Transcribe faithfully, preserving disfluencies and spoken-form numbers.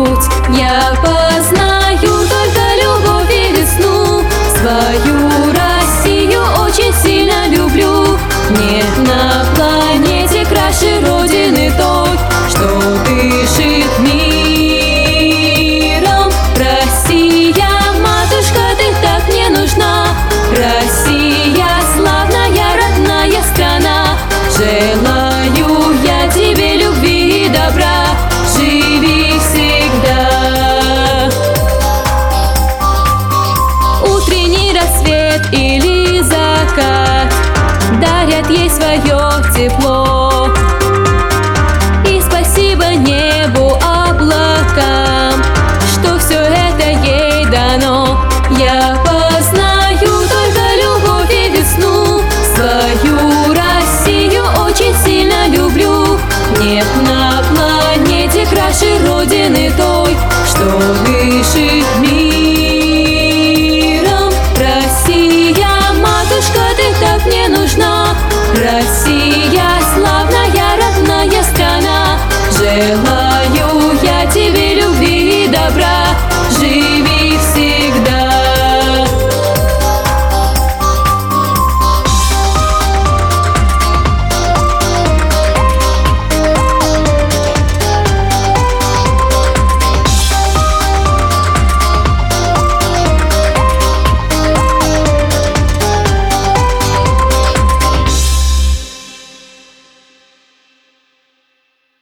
путь я познаю только любовь и весну. Свою Россию очень сильно люблю. Нет на планете краше Родины той, что дышит миром. Россия, матушка, ты так мне нужна. Россия, славная, родная страна. Желаю я тебе любви и добра. Живи всегда. Утренний рассвет или закат дарят ей свое тепло. И спасибо небу, облакам, что все это ей дано. Я познаю только любовь и весну. Свою Россию очень сильно люблю. Нет на планете краше Родины той.